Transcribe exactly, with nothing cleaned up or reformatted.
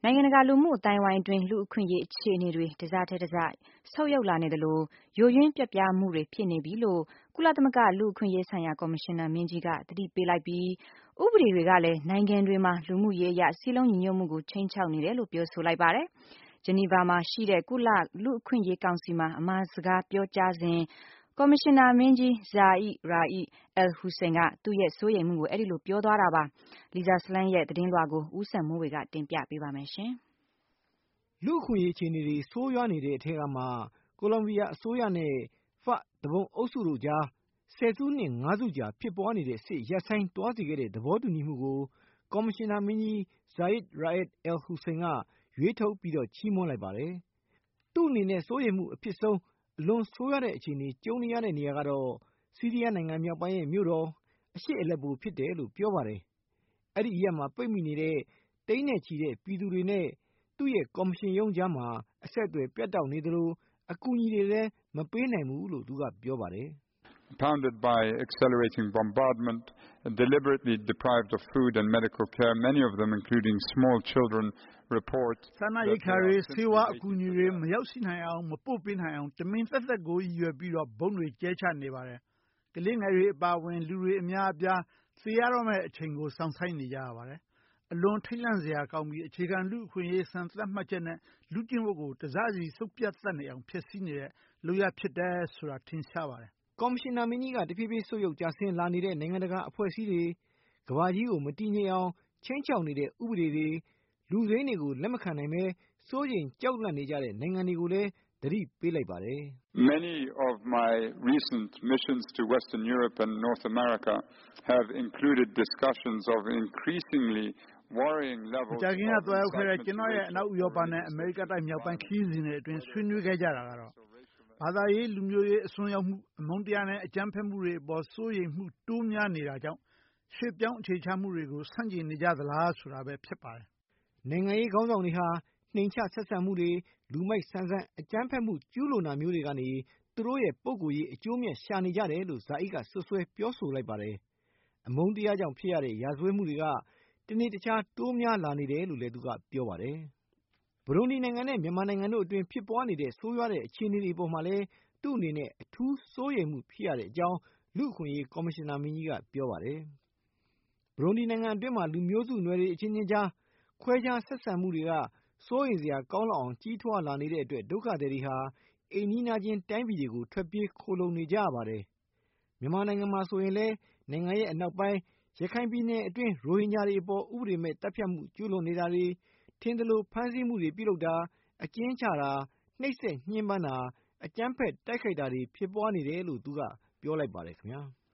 နိုင်ငံတကာလူမှုအသိုင်းအဝိုင်းတွင်လူ့အခွင့်အရေးအခြေအနေတွေတစထက်တစဆုတ်ယုတ်လာနေသလိုယိုယွင်းပြတ်ပြားမှုတွေဖြစ်နေပြီလို့ကုလသမဂ္ဂလူ့အခွင့်အရေးဆိုင်ရာကော်မရှင်နာမင်းကြီးကသတိပေးလိုက်ပြီးဥပဒေတွေကလည်းနိုင်ငံတွေမှာလူမှုရေးအရစည်းလုံးညီညွတ်မှုကိုခြိမ်းခြောက်နေတယ်လို့ပြောဆိုလိုက်ပါတယ်။ဂျနီဗာမှာရှိတဲ့ကုလလူ့အခွင့်အရေးကောင်စီမှာအမှာစကားပြောကြားစဉ်ကော်မရှင်နာမင်းကြီး Zeid Ra'ad al-Hussein ကသူ့ရဲ့စိုးရိမ်မှုကိုအဲဒီလိုပြောသွားတာပါ။ Lisa Schlein ရဲ့သတင်းလွှာကိုဦးစံမိုးဝေကတင်ပြပေးပါမယ်။လူ့အခွင့်အရေးအခြေအနေတွေဆိုးရွားနေတဲ့အထက်ကမှကိုလံဘီယာအစိုးရနဲ့ ဖာ့ သူပုန်အုပ်စုတို့ကြားဆယ်စုနှစ်ငါးစုကြာဖြစ်ပွားနေတဲ့စစ်ရပ်ဆိုင်းသွားစေခဲ့တဲ့သဘောတူညီမှုကိုကော်မရှင်နာမင်းကြီး Zeid Ra'ad al-Hussein ကရွေးထုတ်ပြီးတော့ချီးမွမ်းလိုက်ပါတယ်။သူ့အနေနဲ့စိုးရိမ်မှုအဖြစ်ဆုံးအလွန်ဆိုးရွားတဲ့အခြေအနေကြုံနေရတဲ့နေရာကတော့ဆီးရီးယားနိုင်ငံမြောက်ပိုင်းရဲ့မြို့တော်အရှေ့အလက်ပိုဖြစ်တယ်လို့ပြောပါတယ်။အဲဒီအရပ်မှာပိတ်မိနေတဲ့တိန်းနဲ့ချီတဲ့ပြည်သူတွေနဲ့သူ့ရဲ့ကော်မရှင်ရုံးကြားမှာအဆက်အသွယ်ပြတ်တောက်နေသလိုအကူအညီတွေလည်းမပေးနိုင်ဘူးလို့သူကပြောပါတယ်။ Pounded by accelerating bombardment, deliberately deprived of food and medical care, many of them including small children report စားနပ်ရိက္ခာတွေဆေးဝါးအကူအညီတွေမရောက်ရှိနိုင်အောင်မပို့ပေးနိုင်အောင်တမင်သက်သက်ကိုရည်ရွယ်ပြီးတော့ဘုံတွေကျဲချနေပါတယ်။ကလေးငယ်တွေအပါအဝင်လူတွေအများအပြားသေရတော့မယ့်အချိန်ကိုစောင့်ဆိုင်းနေကြရပါတယ်။အလွန်ထိတ်လန့်စရာကောင်းပြီးအခြေခံလူ့အခွင့်အရေးစံသတ်မှတ်ချက်နဲ့လူကျင့်ဝတ်ကိုတစစီစုပ်ပြတ်သက်နေအောင်ဖျက်ဆီးနေတဲ့လုပ်ရဖြစ်တယ်ဆိုတာထင်ရှားပါတယ်။ကော်မရှင်နာမင်းကြီးကတဖြည်းဖြည်းဆုတ်ယုတ်ကျဆင်းလာနေတဲ့နိုင်ငံတကာအဖွဲ့အစည်းတွေကမ္ဘာကြီးကိုမတည်ငြိမ်အောင်ခြိမ်းခြောက်နေတဲ့ဥပဒေတွေလူစိမ်းတွေကိုလက်မခံနိုင်ပဲစိုးရိမ်ကြောက်လန့်နေကြတဲ့နိုင်ငံတွေကိုလည်းသတိပေးလိုက်ပါတယ်။ Many of my recent missions to Western Europe and North America have included discussions of increasingly worrying levels of ကြာခင်ကတွားရောက်ခဲ့တဲ့ကျွန်တော်ရဲ့အနောက်ဥရောပနဲ့အမေရိကတိုက်မြောက်ပိုင်းခရီးစဉ်တွေအတွင်းဆွေးနွေးခဲ့ကြတာကတော့ဘာသာရေးလူမျိုးရေးအစွန်းရောက်မှုအမုန်းတရားနဲ့အကြမ်းဖက်မှုတွေအပေါ်စိုးရိမ်မှုတိုးများနေတာကြောင့်ရွှေ့ပြောင်းအခြေချမှုတွေကိုဆန့်ကျင်နေကြသလားဆိုတာပဲဖြစ်ပါတယ်။နိုင်ငံရေးခေါင်းဆောင်တွေဟာနှိမ်ချဆက်ဆံမှုတွေလူမိုက်ဆန်ဆန်အကြမ်းဖက်မှုကျူးလွန်တာမျိုးတွေကနေသူတို့ရဲ့ပုဂ္ဂိုလ်ရေးအကျိုးမြတ်ရှာနေကြတယ်လို့ဇာအိကဆွဆွဲပြောဆိုလိုက်ပါတယ်။အမုန်းတရားကြောင့်ဖြစ်ရတဲ့ရာဇဝတ်မှုတွေကတနေ့တခြားတိုးများလာနေတယ်လို့လည်းသူကပြောပါတယ်။ဘရုန်ဒီနိုင်ငံနဲ့မြန်မာနိုင်ငံတို့အတွင်းဖြစ်ပွားနေတဲ့ဆိုးရွားတဲ့အခြေအနေတွေပေါ်မှာလည်းသူ့အနေနဲ့အထူးစိုးရိမ်မှုဖြစ်ရတဲ့အကြောင်းလူ့အခွင့်အရေးကော်မရှင်နာမင်းကြီးကပြောပါတယ်။ဘရုန်ဒီနိုင်ငံအတွင်းမှာလူမျိုးစုနွယ်တွေအချင်းချင်းကြားခွဲခြားဆက်ဆံမှုတွေကစိုးရိမ်စရာကောင်းလောက်အောင်ကြီးထွားလာနေတဲ့အတွက်ဒုက္ခသည်တွေဟာအိမ်နီးနားချင်းတိုင်းပြည်တွေကိုထွက်ပြေးခိုလှုံနေကြရပါတယ်။မြန်မာနိုင်ငံမှာဆိုရင်လည်းနိုင်ငံရဲ့အနောက်ပိုင်းရခိုင်ပြည်နယ်အတွင်းရိုဟင်ဂျာတွေအပေါ်ဥပဒေမဲ့တပ်ဖြတ်မှုကျူးလွန်နေတာတွေထင်သလိုဖမ်းဆီးမှုတွေပြုလုပ်တာအကျဉ်းချတာနှိပ်စက်ညှဉ်းပန်းတာအကြမ်းဖက်တိုက်ခိုက်တာတွေဖြစ်ပွားနေတယ်လို့သူကပြောလိုက်ပါတယ်ခင်ဗျာ။